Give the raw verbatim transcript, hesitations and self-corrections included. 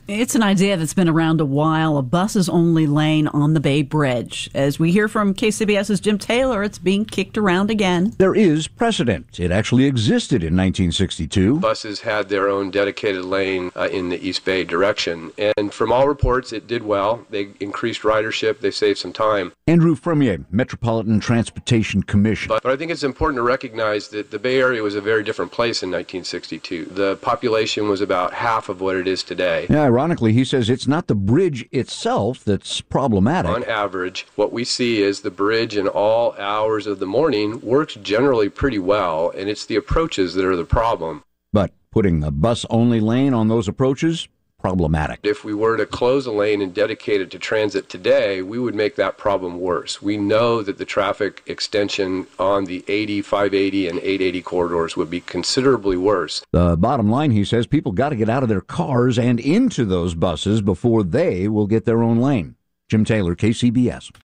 It's an idea that's been around a while, a buses-only lane on the Bay Bridge. As we hear from K C B S's Jim Taylor, it's being kicked around again. There is precedent. It actually existed in nineteen sixty-two. Buses had their own dedicated lane uh, in the East Bay direction. And from all reports, it did well. They increased ridership. They saved some time. Andrew Fremier, Metropolitan Transportation Commission. But, but I think it's important to recognize that the Bay Area was a very different place in nineteen sixty-two. The population was about half of what it is today. Yeah, ironically, he says it's not the bridge itself that's problematic. On average, what we see is the bridge in all hours of the morning works generally pretty well, and it's the approaches that are the problem. But putting a bus-only lane on those approaches, problematic. If we were to close a lane and dedicate it to transit today, we would make that problem worse. We know that the traffic extension on the eighty, five eighty, and eight eighty corridors would be considerably worse. The bottom line, he says, people got to get out of their cars and into those buses before they will get their own lane. Jim Taylor, K C B S.